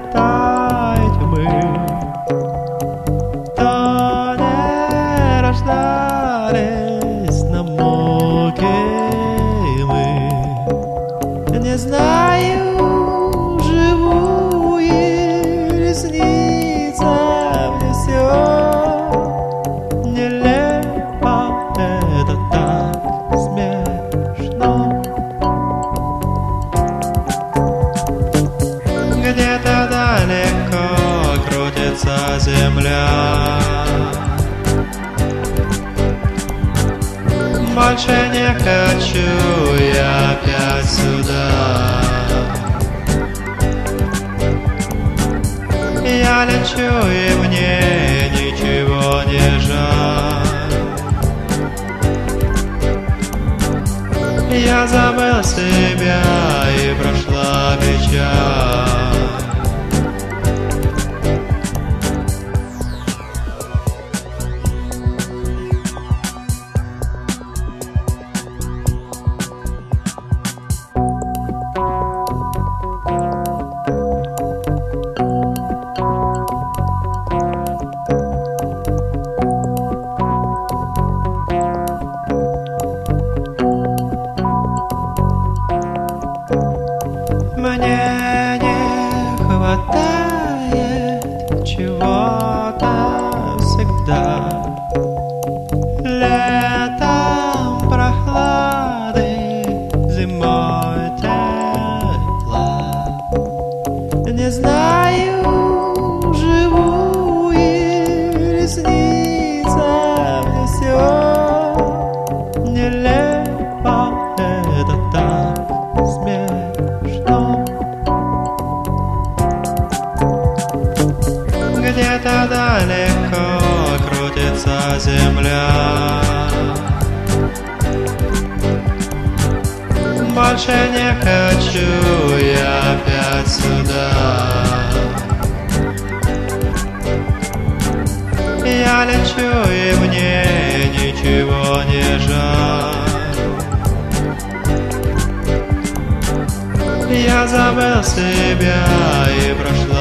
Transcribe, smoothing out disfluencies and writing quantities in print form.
этой тьмы. То не рождались на муки мы. Не знаю, живу или снится мне все. Нелепо, это так смешно. Где-то далеко крутится земля. Больше не хочу я опять сюда. Я лечу, и мне ничего не жаль. Я забыл себя, и прошла печаль. Мне не хватает чего-то всегда. Летом прохлады, зимой тепла. Не знаю, живу или снится мне все. Нелепо, это так смешно. Где-то далеко крутится земля. Больше не хочу я опять сюда. Я лечу, и мне ничего не жаль. Я забыл себя, и прошла